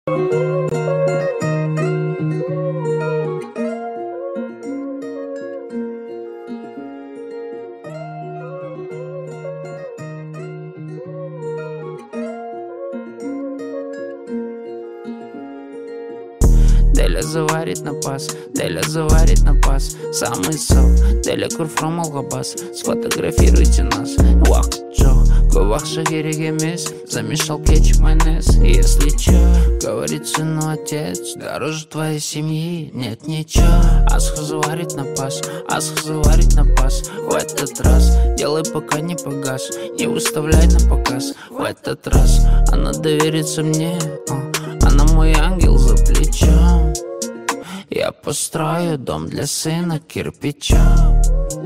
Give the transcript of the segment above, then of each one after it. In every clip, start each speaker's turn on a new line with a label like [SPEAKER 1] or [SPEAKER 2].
[SPEAKER 1] Деля заварит на пас, Деля заварит на пас. Самый сок, Деля курфром алгабас. Сфотографируйте нас. Уах, чо, гувахша керек емес. Замешал кетчуп, майонез. Если чё, говорит сыну отец, дороже твоей семьи нет ничего. Асха заварит на пас, Асха заварит на пас. В этот раз делай, пока не погас. Не выставляй на показ. В этот раз она доверится мне. Она мой ангел за плечом. Я построю дом для сына кирпичом.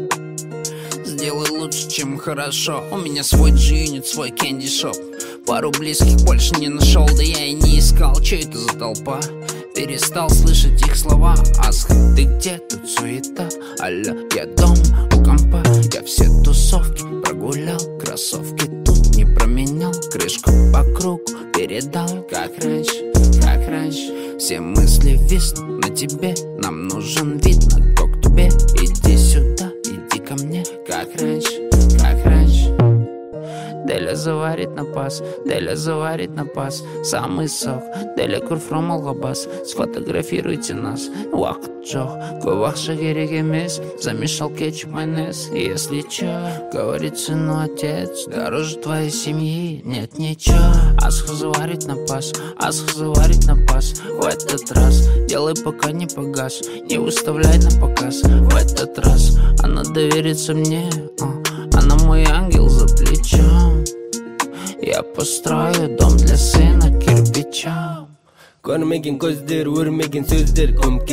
[SPEAKER 1] Сделай лучше, чем хорошо. У меня свой G-Unit, свой кэнди-шоп. Пару близких больше не нашел, да я и не искал. Че это за толпа? Перестал слышать их слова. Асха, ты где? Тут суета. Алло, я дома у компа. Я все тусовки прогулял. Кроссовки тут не променял. Крышку по кругу передал. Как раньше, как раньше. Все мысли виснут на тебе. Нам нужен вид на коктубе. Иди сюда, иди ко мне. Как раньше, как раньше. Деля заварит на пас, Деля заварит на пас. Самый сок, Деля курфром алгабас. Сфотографируйте нас. Уах, чо, гувахша керек емес. Замешал кетчуп, майонез. Если чё, говорит сыну отец, дороже твоей семьи нет ничего. Асха заварит на пас, Асха заварит на пас. В этот раз делай, пока не погас. Не выставляй на показ. В этот раз она доверится мне. Она мой ангел за плечом. Я построю дом для сына кирпичом.
[SPEAKER 2] Көрмеген көздер, өрмеген сөздер. Көміп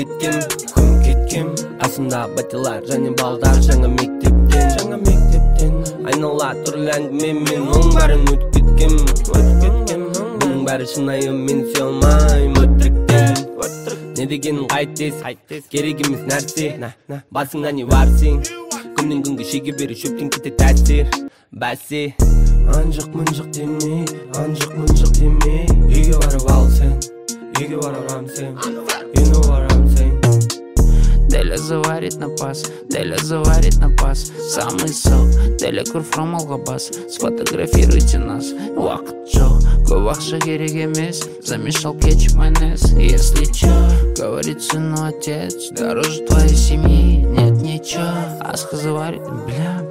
[SPEAKER 2] кеткем Асында батылар және балдар жаңа мектептен Айнала түрлі әңгімемен оның бәрін өтіп кеткем Бұның бәрі шынайы, мен сүйе алмайым өтіріктен. Не деген қайтес, керек емес нәрсе. Басыңа не барсың, күннен күнге шеге бері шөптен кете тәсір. Бәсе анжық-мұнжық демей, анжық-мұнжық демей. Үйге барып ал сен, үйге барам сен, you know what I'm saying.
[SPEAKER 1] Деля заварит на пас, Деля заварит на пас. Самый сок, Деля курфром алгабас. Сфотографируйте нас. Уах, чо, гувахша керек емес. Замешал кетчуп, майонез. Если чё, говорит сыну отец, дороже твоей семьи нет ничего. Асха заварит, бля.